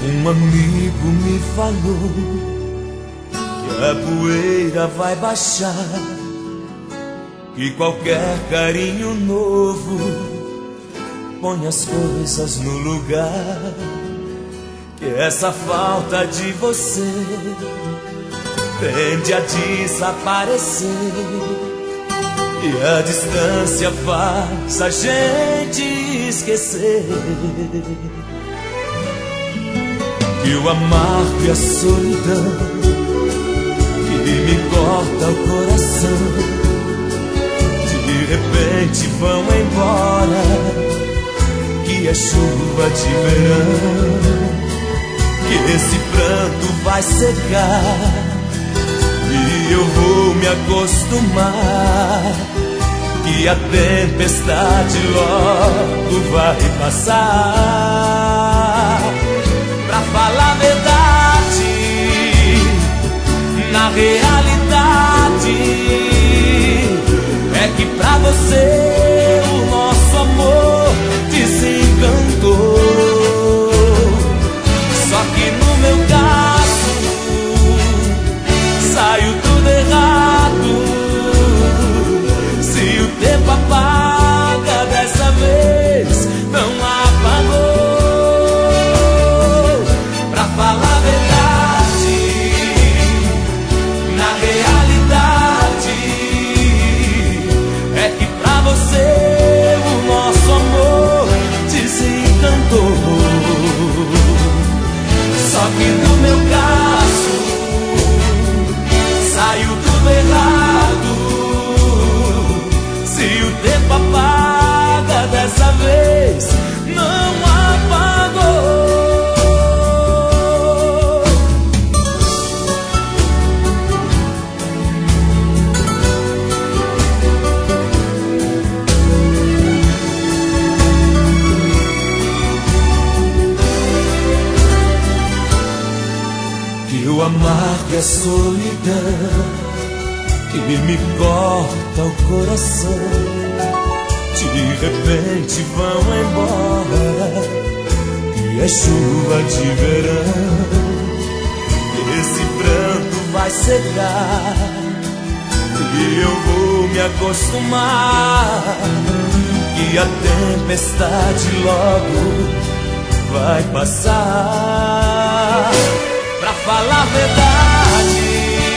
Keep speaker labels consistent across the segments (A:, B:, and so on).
A: Um amigo me falou que a poeira vai baixar, que qualquer carinho novo põe as coisas no lugar, que essa falta de você tende a desaparecer e a distância faz a gente esquecer que o amargo e a solidão que me corta o coração de repente vão embora, que é chuva de verão, que esse pranto vai secar e eu vou me acostumar, que a tempestade logo vai passar. Pra falar a verdade, na realidade é que pra você o nosso amor desencantou. Só que no meu caso saiu tudo errado. Se o tempo apaga dessa vez, não apagou. Pra falar a verdade, na realidade é que pra você o nosso amor desencantou. Só que no meu caso saiu tudo errado. Se o tempo apaga dessa vez, não apagou. Que o amargo é a solidão que me corta o coração, de repente vão embora, que é chuva de verão, esse pranto vai secar e eu vou me acostumar, que a tempestade logo vai passar. Pra falar a verdade,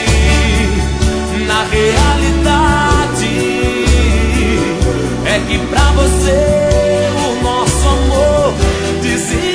A: na realidade é que pra você o nosso amor dizia